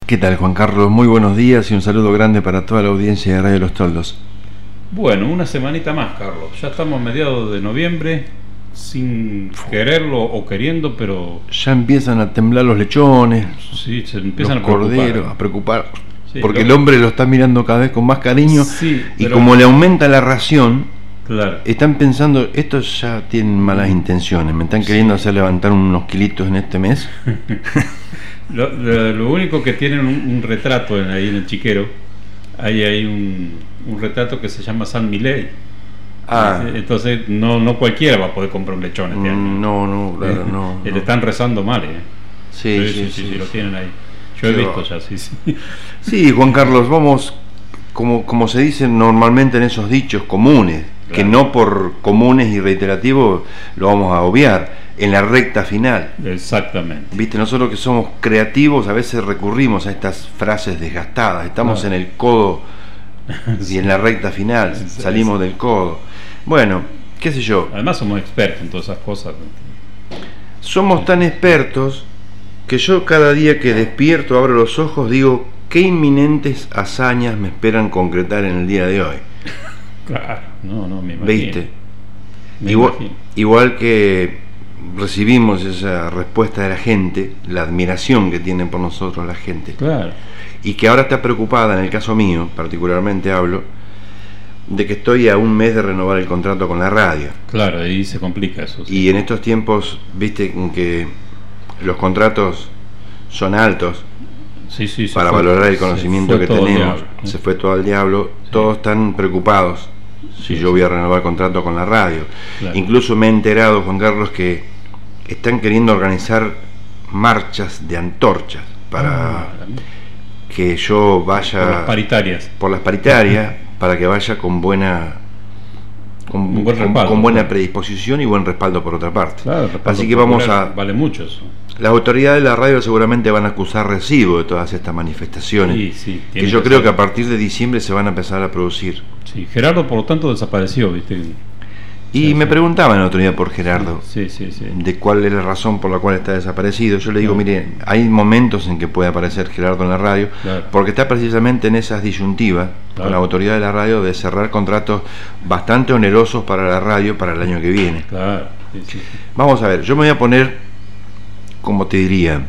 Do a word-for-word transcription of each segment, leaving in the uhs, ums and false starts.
¿Qué tal, Juan Carlos? Muy buenos días y un saludo grande para toda la audiencia de Radio Los Toldos. Bueno, una semanita más, Carlos. Ya estamos a mediados de noviembre, sin quererlo o queriendo, pero... Ya empiezan a temblar los lechones, sí, se empiezan los a preocupar. corderos, a preocupar. Sí, porque lo... el hombre lo está mirando cada vez con más cariño, sí, y pero... como le aumenta la ración, claro, están pensando, estos ya tienen malas intenciones, me están queriendo sí. hacer levantar unos kilitos en este mes. lo, lo, lo único que tienen un, un retrato en, ahí en el chiquero, ahí hay un, un retrato que se llama San Milei. Ah. Entonces no, no cualquiera va a poder comprar un lechón este año. No, no, claro, no. Le no. están rezando mal, ¿eh? Sí, sí, sí, sí, sí, sí, sí, sí, lo sí. tienen ahí. Yo he Qué visto va. ya, sí, sí. Sí, Juan Carlos, vamos, como, como se dice normalmente en esos dichos comunes, claro. que no por comunes y reiterativos lo vamos a obviar, en la recta final. Exactamente. Viste, nosotros que somos creativos a veces recurrimos a estas frases desgastadas, estamos claro. en el codo y en la recta final, sí, salimos sí. del codo. Bueno, qué sé yo. Además somos expertos en todas esas cosas. Somos tan expertos que yo cada día que despierto, abro los ojos, digo, qué inminentes hazañas me esperan concretar en el día de hoy. Claro, no, no, me imagino. ¿Viste? Me igual, imagino. igual que recibimos esa respuesta de la gente, la admiración que tiene por nosotros la gente. Claro. Y que ahora está preocupada, en el caso mío, particularmente hablo, de que estoy a un mes de renovar el contrato con la radio. Claro, ahí se complica eso. Sí. Y en estos tiempos, viste, en que los contratos son altos, sí, sí, para fue, valorar el conocimiento que tenemos, diablo, ¿eh? Se fue todo al diablo, sí. Todos están preocupados si sí, yo voy a renovar el contrato con la radio. Claro. Incluso me he enterado, Juan Carlos, que están queriendo organizar marchas de antorchas para... Ah, que yo vaya por las paritarias por las paritarias para que vaya con buena con, buen con, con buena predisposición y buen respaldo por otra parte. Claro, así que vamos a vale mucho eso. Las autoridades de la radio seguramente van a acusar recibo de todas estas manifestaciones, sí, sí, que yo que creo ser. que a partir de diciembre se van a empezar a producir. Sí, Gerardo por lo tanto desapareció, ¿viste? Y sí, me sí. preguntaban el otro día por Gerardo, sí, sí, sí. de cuál es la razón por la cual está desaparecido. Yo le digo, claro. mire, hay momentos en que puede aparecer Gerardo en la radio, claro. porque está precisamente en esas disyuntivas claro. con la autoridad de la radio de cerrar contratos bastante onerosos para la radio para el año que viene. Claro. Sí, sí, sí. Vamos a ver, yo me voy a poner, como te diría,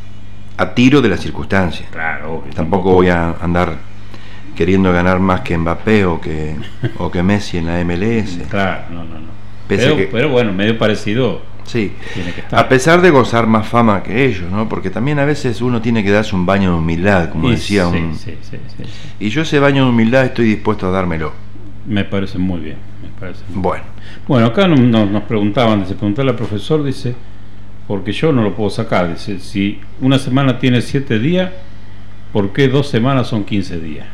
a tiro de las circunstancias. Claro, tampoco, tampoco voy a andar queriendo ganar más que Mbappé o que, o que Messi en la M L S. Claro, no, no, no. Pero, que, pero bueno, medio parecido. Sí, tiene que estar. A pesar de gozar más fama que ellos, ¿no? Porque también a veces uno tiene que darse un baño de humildad, como y decía sí, un... Sí, sí, sí, sí. Y yo ese baño de humildad estoy dispuesto a dármelo. Me parece muy bien, me parece muy bueno. bien. Bueno, acá nos, nos preguntaban, se preguntaba al profesor, dice, porque yo no lo puedo sacar, dice, si una semana tiene siete días, ¿por qué dos semanas son quince días?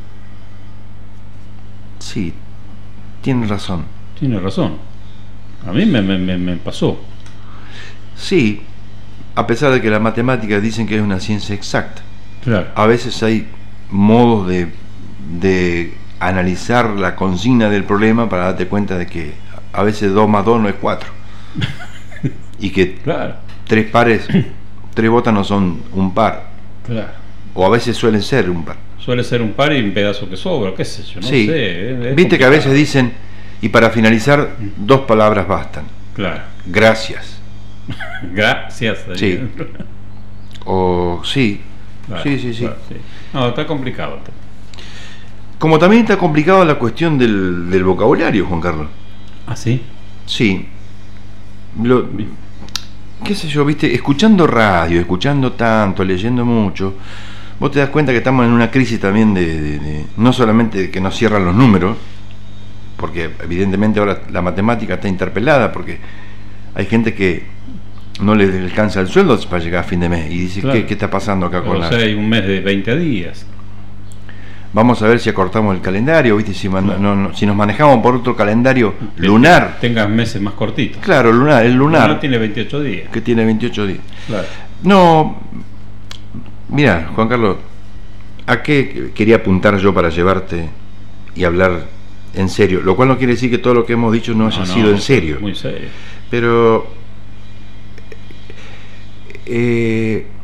Sí, tiene razón. Tiene razón. A mí me, me, me pasó. Sí, a pesar de que las matemáticas dicen que es una ciencia exacta. Claro. A veces hay modos de, de analizar la consigna del problema para darte cuenta de que a veces dos más dos no es cuatro. Y que claro. tres pares, tres botas no son un par. Claro. O a veces suelen ser un par. Suele ser un par y un pedazo que sobra, qué sé yo, no sí. sé. Es, es Viste complicado. que a veces dicen, y para finalizar, dos palabras bastan. Claro. Gracias. Gracias. Sí. O sí. Claro, sí, sí, sí. Claro, sí. No, está complicado. Como también está complicada la cuestión del, del vocabulario, Juan Carlos. ¿Ah, sí? Sí. Lo, qué sé yo, viste, escuchando radio, escuchando tanto, leyendo mucho, vos te das cuenta que estamos en una crisis también de, de, de no solamente de que nos cierran los números, porque evidentemente ahora la matemática está interpelada, porque hay gente que no le alcanza el sueldo para llegar a fin de mes y dice, claro. ¿qué, qué está pasando acá? Pero con o la... sea, hay un mes de veinte días. Vamos a ver si acortamos el calendario, ¿viste? Si, man, no, no, si nos manejamos por otro calendario lunar. Tengas meses más cortitos. Claro, lunar, el lunar. El lunar tiene veintiocho días. Que tiene veintiocho días. Claro. No, mira, Juan Carlos, ¿a qué quería apuntar yo para llevarte y hablar en serio? Lo cual no quiere decir que todo lo que hemos dicho no haya no, sido no, en serio. Muy serio. Pero... Eh,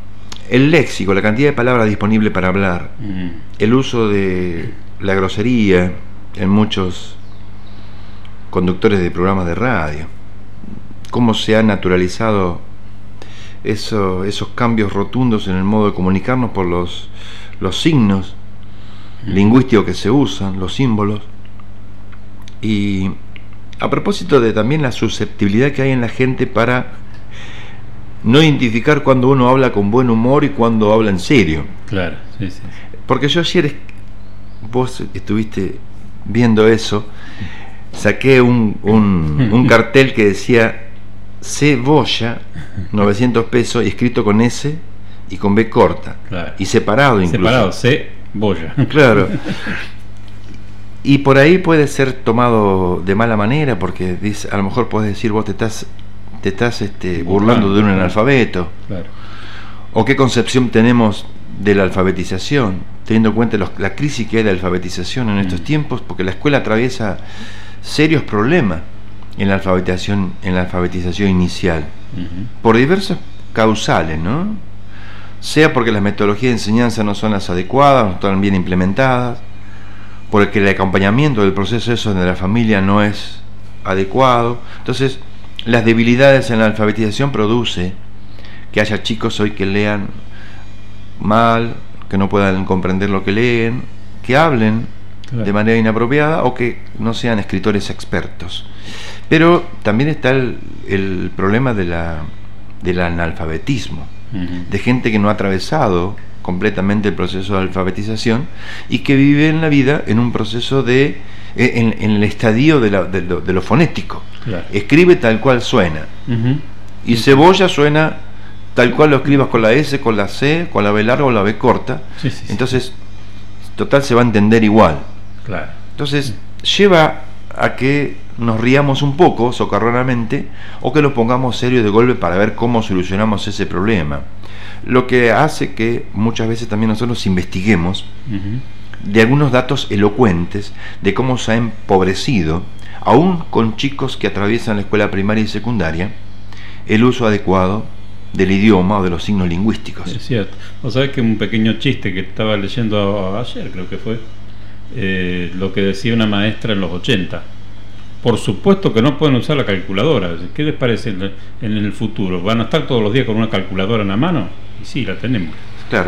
el léxico, la cantidad de palabras disponibles para hablar, mm. el uso de la grosería en muchos conductores de programas de radio, cómo se ha naturalizado eso, esos cambios rotundos en el modo de comunicarnos por los, los signos mm. lingüísticos que se usan, los símbolos. Y a propósito de también la susceptibilidad que hay en la gente para no identificar cuando uno habla con buen humor y cuando habla en serio. Claro, sí, sí. Porque yo ayer, vos estuviste viendo eso, saqué un, un, un cartel que decía cebolla, novecientos pesos, y escrito con S y con B corta. Claro. Y separado incluso. Separado, cebolla. Claro. Y por ahí puede ser tomado de mala manera, porque dice, a lo mejor puedes decir, vos te estás te estás este, burlando bueno, de un analfabeto. Claro. O qué concepción tenemos de la alfabetización, teniendo en cuenta los, la crisis que hay de alfabetización en mm. estos tiempos, porque la escuela atraviesa serios problemas en la alfabetización, en la alfabetización inicial, mm-hmm. por diversas causales, ¿no? Sea porque las metodologías de enseñanza no son las adecuadas, no están bien implementadas, porque el acompañamiento del proceso eso de la familia no es adecuado. Entonces, las debilidades en la alfabetización produce que haya chicos hoy que lean mal, que no puedan comprender lo que leen, que hablen claro. de manera inapropiada o que no sean escritores expertos. Pero también está el, el problema de la, del analfabetismo, uh-huh. de gente que no ha atravesado completamente el proceso de alfabetización y que vive en la vida en un proceso de en, en el estadio de, la, de, lo, de lo fonético. Claro. Escribe tal cual suena. Uh-huh. Y cebolla suena tal cual lo escribas con la S, con la C, con la B larga o la B corta. Sí, sí, entonces sí. total se va a entender igual. Claro. Entonces sí. lleva a que nos riamos un poco socarronamente o que nos pongamos serios de golpe para ver cómo solucionamos ese problema, lo que hace que muchas veces también nosotros investiguemos uh-huh. de algunos datos elocuentes de cómo se ha empobrecido, aún con chicos que atraviesan la escuela primaria y secundaria, el uso adecuado del idioma o de los signos lingüísticos. Es cierto. Vos sabés que un pequeño chiste que estaba leyendo ayer, creo que fue, eh, lo que decía una maestra en los ochenta. Por supuesto que no pueden usar la calculadora. ¿Qué les parece en el futuro? ¿Van a estar todos los días con una calculadora en la mano? Y sí, la tenemos. Claro.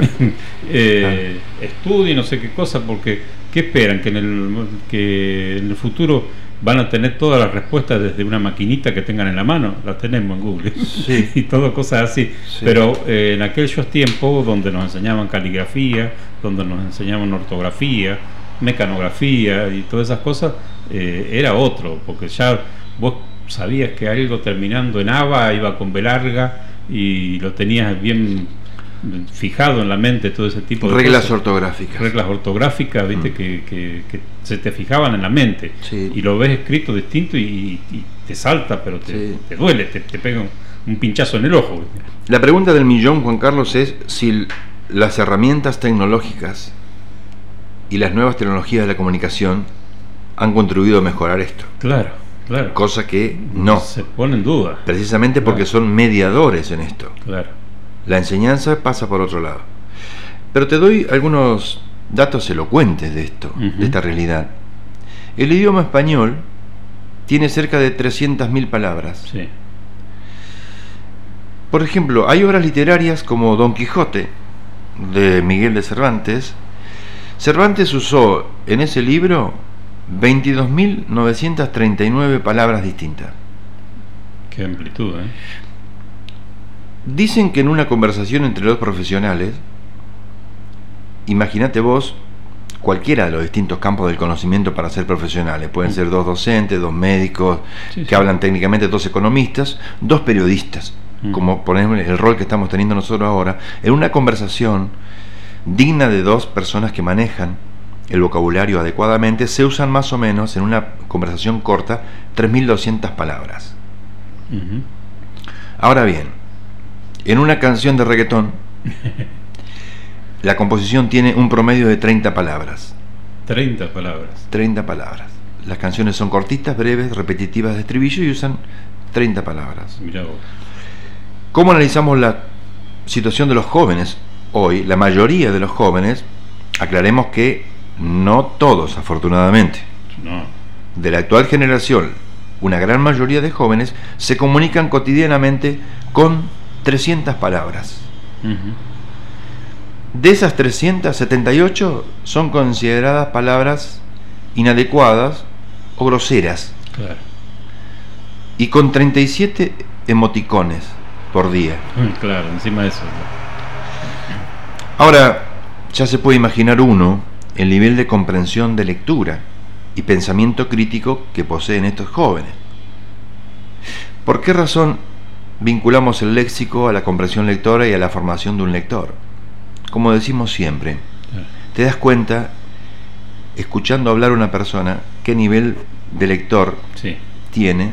eh, claro. Estudien no sé qué cosa, porque ¿qué esperan? ¿Que en, el, que en el futuro van a tener todas las respuestas desde una maquinita que tengan en la mano? Las tenemos en Google. Sí. Y todo cosas así. Sí. Pero eh, en aquellos tiempos donde nos enseñaban caligrafía, donde nos enseñaban ortografía, mecanografía y todas esas cosas, eh, era otro, porque ya vos sabías que algo terminando en aba iba con B larga y lo tenías bien fijado en la mente, todo ese tipo de reglas cosas. ortográficas reglas ortográficas, viste, mm. que, que, que se te fijaban en la mente, sí. y lo ves escrito distinto y, y te salta, pero te, sí. te duele, te, te pega un, un pinchazo en el ojo, ¿viste? La pregunta del millón, Juan Carlos, es si las herramientas tecnológicas y las nuevas tecnologías de la comunicación han contribuido a mejorar esto. Claro, claro. Cosa que no. Se pone en duda. Precisamente porque claro. son mediadores en esto. Claro. La enseñanza pasa por otro lado. Pero te doy algunos datos elocuentes de esto, uh-huh. de esta realidad. El idioma español tiene cerca de trescientas mil palabras. Sí. Por ejemplo, hay obras literarias como Don Quijote, de Miguel de Cervantes. Cervantes usó en ese libro veintidós mil novecientas treinta y nueve palabras distintas. Qué amplitud, ¿eh? Dicen que en una conversación entre dos profesionales, imagínate vos cualquiera de los distintos campos del conocimiento para ser profesionales, pueden ser dos docentes, dos médicos, sí, que sí. hablan técnicamente, dos economistas, dos periodistas, mm. como por ejemplo el rol que estamos teniendo nosotros ahora, en una conversación digna de dos personas que manejan el vocabulario adecuadamente, se usan más o menos en una conversación corta tres mil doscientas palabras. Uh-huh. Ahora bien, en una canción de reggaetón la composición tiene un promedio de treinta palabras. treinta palabras. treinta palabras. Las canciones son cortitas, breves, repetitivas de estribillo y usan treinta palabras. Mirá vos. ¿Cómo analizamos la situación de los jóvenes hoy, la mayoría de los jóvenes, aclaremos que no todos, afortunadamente, No. de la actual generación, una gran mayoría de jóvenes se comunican cotidianamente con trescientas palabras. Ujú. De esas trescientas setenta y ocho son consideradas palabras inadecuadas o groseras, Claro. y con treinta y siete emoticones por día. Claro, encima de eso. Ahora, ya se puede imaginar uno el nivel de comprensión de lectura y pensamiento crítico que poseen estos jóvenes. ¿Por qué razón vinculamos el léxico a la comprensión lectora y a la formación de un lector? Como decimos siempre, Claro. te das cuenta, escuchando hablar a una persona, qué nivel de lector Sí. tiene,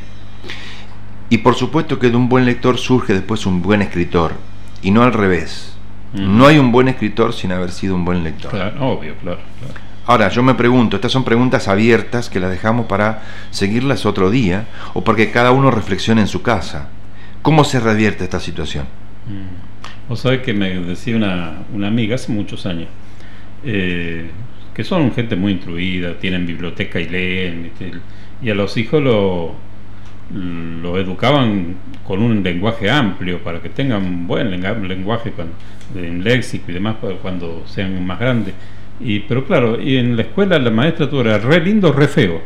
y por supuesto que de un buen lector surge después un buen escritor, y no al revés. Mm. No hay un buen escritor sin haber sido un buen lector. Claro, obvio, claro, claro. Ahora, yo me pregunto, estas son preguntas abiertas que las dejamos para seguirlas otro día, o porque cada uno reflexione en su casa. ¿Cómo se revierte esta situación? Mm. Vos sabés que me decía una, una amiga hace muchos años, eh, que son gente muy instruida, tienen biblioteca y leen, ¿viste? Y a los hijos lo, lo educaban con un lenguaje amplio para que tengan un buen lenguaje cuando, en léxico y demás cuando sean más grandes. Y, pero claro, y en la escuela la maestra todo era re lindo, re feo.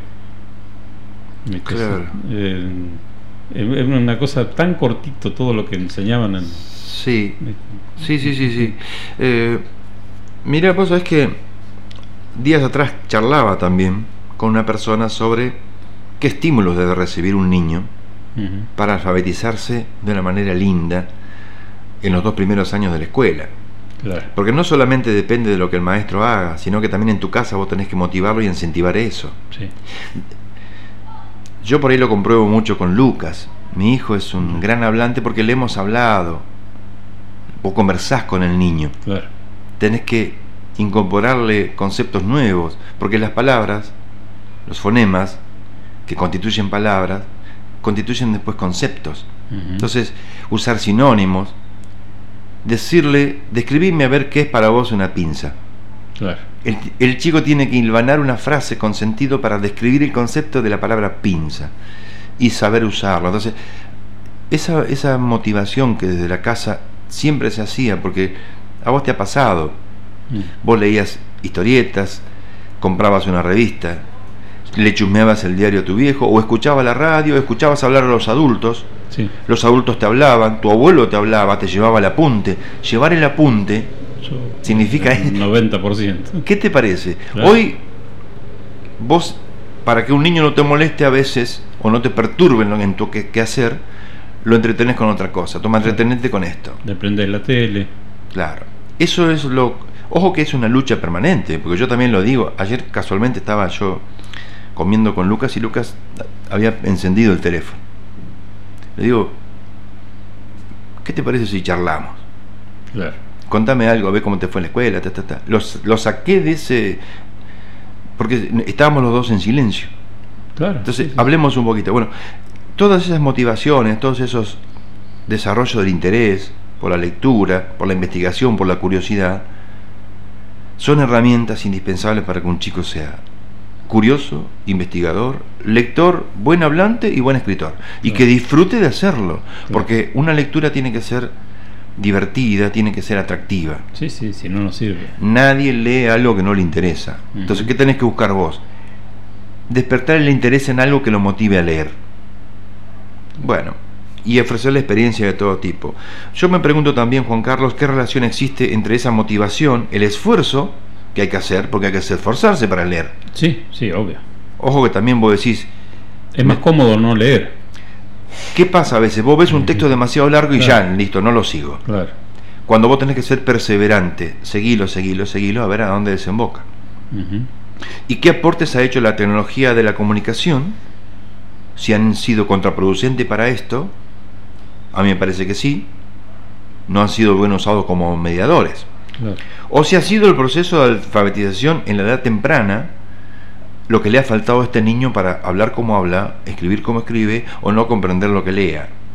Claro. Eh, es una cosa tan cortito todo lo que enseñaban en, Sí, sí, sí, sí, sí. Eh, mira, vos sabés que días atrás charlaba también con una persona sobre qué estímulos debe recibir un niño uh-huh. para alfabetizarse de una manera linda en los dos primeros años de la escuela. Claro. Porque no solamente depende de lo que el maestro haga, sino que también en tu casa vos tenés que motivarlo y incentivar eso. Sí. Yo por ahí lo compruebo mucho con Lucas. Mi hijo es un gran hablante porque le hemos hablado. Vos conversás con el niño. Claro. Tenés que incorporarle conceptos nuevos, porque las palabras, los fonemas que constituyen palabras, constituyen después conceptos. Uh-huh. Entonces, usar sinónimos, decirle, describime a ver qué es para vos una pinza. Claro. El, el chico tiene que hilvanar una frase con sentido para describir el concepto de la palabra pinza y saber usarlo. Entonces, esa, esa motivación que desde la casa siempre se hacía, porque a vos te ha pasado, Mm. vos leías historietas, comprabas una revista, le chusmeabas el diario a tu viejo, o escuchabas la radio, escuchabas hablar a los adultos, Sí. los adultos te hablaban, tu abuelo te hablaba, te llevaba el apunte. Llevar el apunte Yo, significa... el noventa por ciento. ¿Qué te parece? Claro. Hoy, vos, para que un niño no te moleste a veces, o no te perturbe en tu que, que hacer, lo entretenés con otra cosa. Toma, entretenete con esto. De prender la tele. Claro. Eso es lo... Ojo que es una lucha permanente, porque yo también lo digo. Ayer casualmente estaba yo comiendo con Lucas y Lucas había encendido el teléfono. Le digo, ¿qué te parece si charlamos? Claro. Contame algo, ve cómo te fue en la escuela, ta, ta, ta. Los, los saqué de ese... Porque estábamos los dos en silencio. Claro. Entonces, Sí, sí. hablemos un poquito. Bueno, todas esas motivaciones, todos esos desarrollos del interés por la lectura, por la investigación, por la curiosidad, son herramientas indispensables para que un chico sea curioso, investigador, lector, buen hablante y buen escritor. Y Claro. que disfrute de hacerlo. Claro. Porque una lectura tiene que ser divertida, tiene que ser atractiva. Sí, sí, si no nos sirve. Nadie lee algo que no le interesa. Ujú. Entonces, ¿qué tenés que buscar vos? Despertar el interés en algo que lo motive a leer. Bueno, y ofrecerle experiencia de todo tipo. Yo me pregunto también, Juan Carlos, ¿qué relación existe entre esa motivación, el esfuerzo que hay que hacer, porque hay que esforzarse para leer? Sí, sí, obvio. Ojo que también vos decís, Es más cómodo no leer. ¿qué pasa a veces? Vos ves un texto demasiado largo y Claro. ya, listo, no lo sigo. Claro. Cuando vos tenés que ser perseverante, seguilo, seguilo, seguilo, a ver a dónde desemboca. Uh-huh. ¿Y qué aportes ha hecho la tecnología de la comunicación? Si han sido contraproducentes para esto, a mí me parece que sí, no han sido bien usados como mediadores. Claro. O si ha sido el proceso de alfabetización en la edad temprana lo que le ha faltado a este niño para hablar como habla, escribir como escribe o no comprender lo que lea.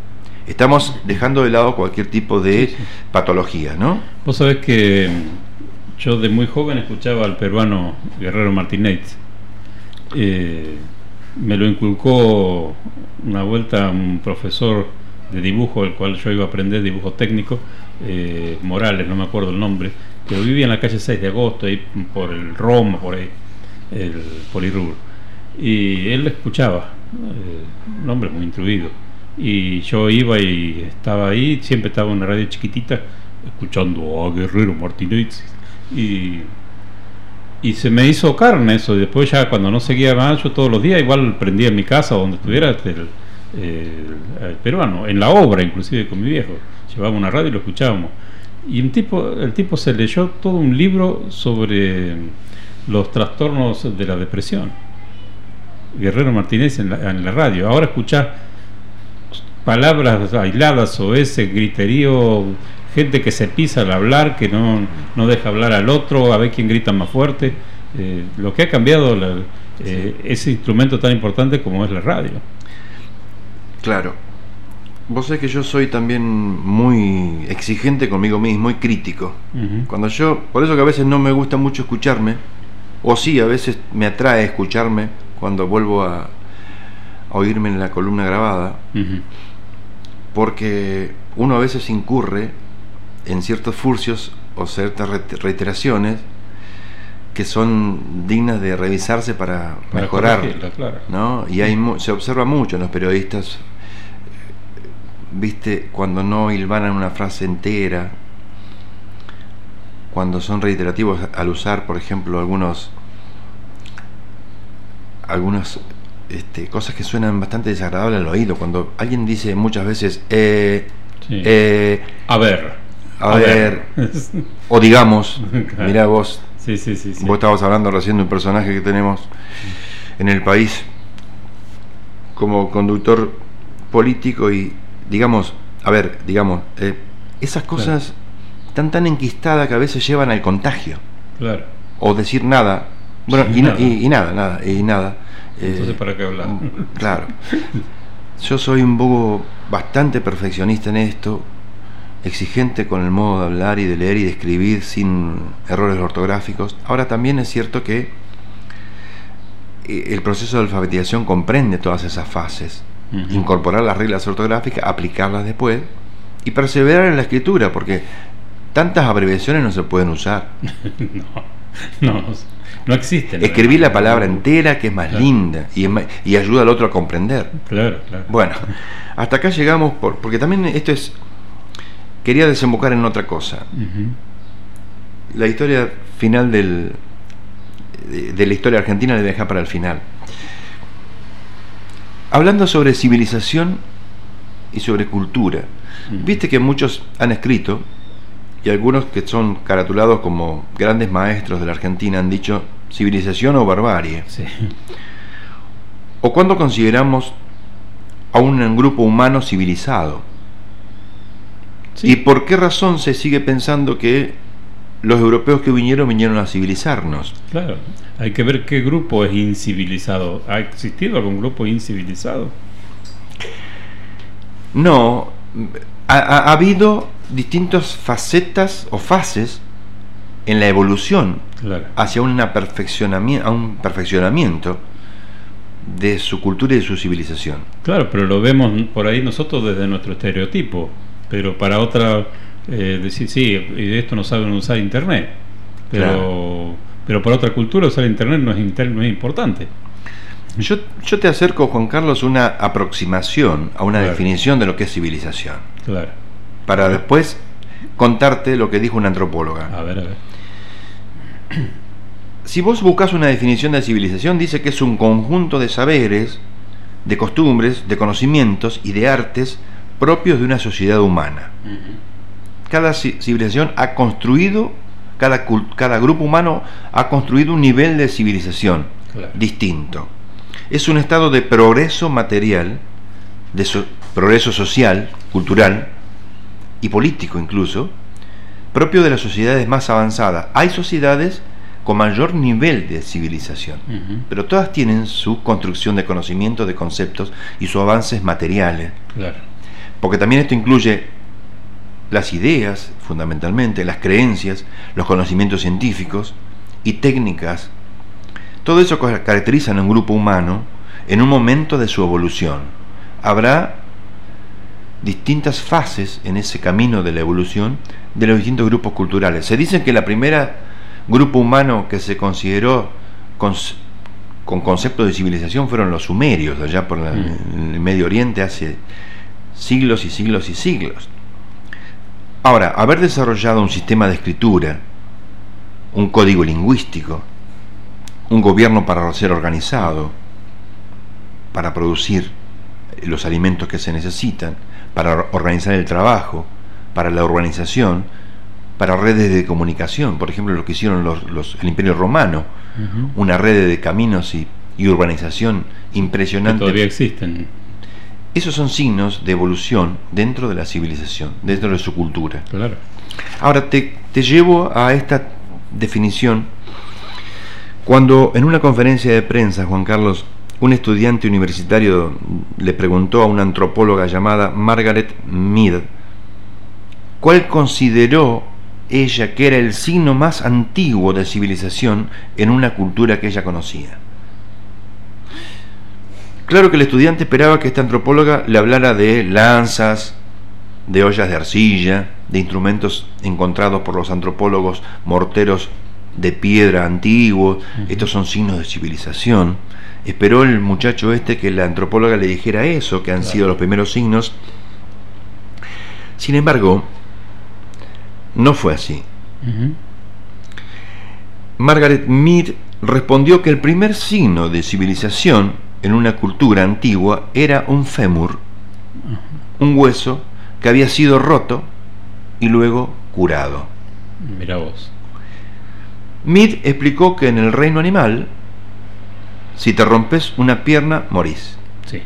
Estamos dejando de lado cualquier tipo de sí, sí. patología, ¿no? Vos sabés que yo de muy joven escuchaba al peruano Guerrero Martínez. Eh, me lo inculcó una vuelta un profesor de dibujo, el cual yo iba a aprender dibujo técnico, eh, Morales, no me acuerdo el nombre, pero vivía en la calle seis de agosto, ahí por el Roma, por ahí, el Polirrubro. Y él lo escuchaba, eh, un hombre muy instruido. Y yo iba y estaba ahí, siempre estaba en una radio chiquitita, escuchando a Guerrero Martínez. Y, y se me hizo carne eso. Y después ya cuando no seguía más, yo todos los días igual prendía en mi casa o donde estuviera el, el, el peruano, en la obra inclusive con mi viejo. Llevábamos una radio y lo escuchábamos. Y un tipo, el tipo se leyó todo un libro sobre los trastornos de la depresión. Guerrero Martínez en la, en la radio. Ahora escuchás palabras aisladas o ese griterío, gente que se pisa al hablar, que no, no deja hablar al otro, a ver quién grita más fuerte. Eh, lo que ha cambiado la, eh, sí. ese instrumento tan importante como es la radio. Claro. Vos sabés que yo soy también muy exigente conmigo mismo, muy crítico. Uh-huh. Cuando yo, por eso que a veces no me gusta mucho escucharme, o sí, a veces me atrae escucharme cuando vuelvo a, a oírme en la columna grabada, uh-huh. porque uno a veces incurre en ciertos furcios o ciertas reiteraciones que son dignas de revisarse para, para mejorar, claro. ¿no? Y hay, se observa mucho en los periodistas, viste, cuando no hilvanan una frase entera, cuando son reiterativos al usar, por ejemplo, algunos algunas este, cosas que suenan bastante desagradables al oído, cuando alguien dice muchas veces eh, sí. eh, a ver a, a ver, ver. O digamos, claro. Mirá vos, sí, sí, sí, sí. vos estabas hablando recién de un personaje que tenemos en el país como conductor político y digamos, a ver, digamos, eh, esas cosas claro. tan tan enquistadas que a veces llevan al contagio. Claro. O decir nada. Bueno, sí, y, nada. Y, y nada, nada, y nada. Entonces, eh, ¿para qué hablar? Claro. Yo soy un poco bastante perfeccionista en esto, exigente con el modo de hablar y de leer y de escribir sin errores ortográficos. Ahora también es cierto que el proceso de alfabetización comprende todas esas fases. Uh-huh. Incorporar las reglas ortográficas, aplicarlas después y perseverar en la escritura, porque tantas abreviaciones no se pueden usar. no, no, no existen. Escribir la palabra entera, que es más claro. linda y, es más, y ayuda al otro a comprender. Claro, claro. Bueno, hasta acá llegamos, por, porque también esto es, quería desembocar en otra cosa. Uh-huh. La historia final del de, de la historia argentina la voy a dejar para el final. Hablando sobre civilización y sobre cultura, uh-huh. viste que muchos han escrito, y algunos que son caratulados como grandes maestros de la Argentina han dicho civilización o barbarie. Sí. O cuando consideramos a un grupo humano civilizado. Sí. ¿Y por qué razón se sigue pensando que los europeos que vinieron vinieron a civilizarnos? Claro, hay que ver qué grupo es incivilizado. ¿Ha existido algún grupo incivilizado? No, ha, ha, ha habido distintas facetas o fases en la evolución, claro. hacia una perfeccionamiento, a un perfeccionamiento de su cultura y de su civilización. Claro, pero lo vemos por ahí nosotros desde nuestro estereotipo, pero para otra eh, decir, sí, de esto no saben usar internet, pero claro. pero para otra cultura usar internet no es, inter, no es importante. Yo, yo te acerco, Juan Carlos, una aproximación a una claro. definición de lo que es civilización. Claro. Para después contarte lo que dijo una antropóloga. A ver, a ver. Si vos buscas una definición de civilización, dice que es un conjunto de saberes, de costumbres, de conocimientos y de artes propios de una sociedad humana. Uh-huh. Cada civilización ha construido, cada, cada grupo humano ha construido un nivel de civilización claro. distinto. Es un estado de progreso material, de so, progreso social, cultural y político incluso, propio de las sociedades más avanzadas. Hay sociedades con mayor nivel de civilización, uh-huh. pero todas tienen su construcción de conocimientos, de conceptos y sus avances materiales. Claro. porque también esto incluye las ideas, fundamentalmente, las creencias, los conocimientos científicos y técnicas. Todo eso caracteriza a un grupo humano en un momento de su evolución. Habrá distintas fases en ese camino de la evolución de los distintos grupos culturales. Se dice que la primera grupo humano que se consideró con, con concepto de civilización fueron los sumerios, allá por la, mm. el Medio Oriente, hace siglos y siglos y siglos. Ahora, haber desarrollado un sistema de escritura, un código lingüístico, un gobierno para ser organizado, para producir los alimentos que se necesitan, para organizar el trabajo, para la urbanización, para redes de comunicación, por ejemplo lo que hicieron los, los, el Imperio Romano, uh-huh. una red de caminos y, y urbanización impresionante. Que todavía existen. Esos son signos de evolución dentro de la civilización, dentro de su cultura. Claro. Ahora te, te llevo a esta definición cuando en una conferencia de prensa, Juan Carlos, un estudiante universitario le preguntó a una antropóloga llamada Margaret Mead cuál consideró ella que era el signo más antiguo de civilización en una cultura que ella conocía. Claro que el estudiante esperaba que esta antropóloga le hablara de lanzas, de ollas de arcilla, de instrumentos encontrados por los antropólogos, morteros de piedra antiguos. Uh-huh. Estos son signos de civilización. Esperó el muchacho este que la antropóloga le dijera eso, que han claro. sido los primeros signos. Sin embargo, no fue así. Uh-huh. Margaret Mead respondió que el primer signo de civilización en una cultura antigua era un fémur, uh-huh. un hueso que había sido roto y luego curado. Mirá vos. Mead explicó que en el reino animal, si te rompes una pierna, morís. Sí.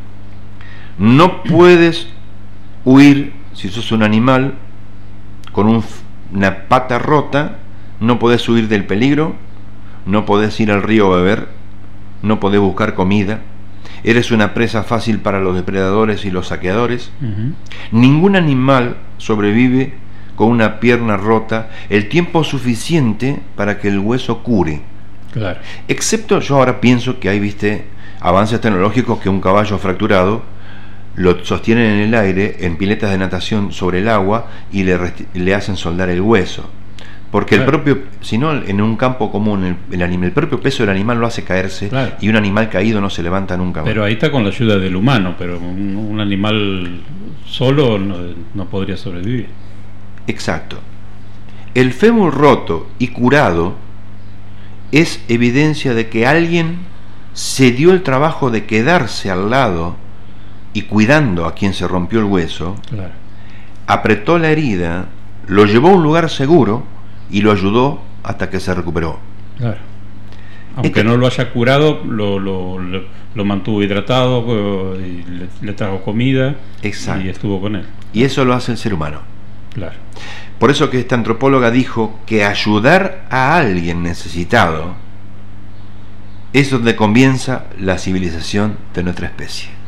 No puedes huir, si sos un animal con un, una pata rota, no podés huir del peligro, no podés ir al río a beber, no podés buscar comida, eres una presa fácil para los depredadores y los saqueadores. Uh-huh. Ningún animal sobrevive con una pierna rota el tiempo suficiente para que el hueso cure. Claro. Excepto, yo ahora pienso que hay, viste, avances tecnológicos que un caballo fracturado lo sostienen en el aire en piletas de natación sobre el agua y le, resti- le hacen soldar el hueso. Porque claro. el propio, si no, en un campo común, el, el, anim, el propio peso del animal lo hace caerse, claro. y un animal caído no se levanta nunca más. Pero ahí está con la ayuda del humano, pero un, un animal solo no, no podría sobrevivir. Exacto. El fémur roto y curado es evidencia de que alguien se dio el trabajo de quedarse al lado y cuidando a quien se rompió el hueso, claro. apretó la herida, lo llevó a un lugar seguro y lo ayudó hasta que se recuperó. Claro. Aunque este, no lo haya curado, lo, lo, lo, lo mantuvo hidratado, y le, le trajo comida. Exacto. Y estuvo con él. Y eso lo hace el ser humano. Claro. Por eso que esta antropóloga dijo que ayudar a alguien necesitado es donde comienza la civilización de nuestra especie.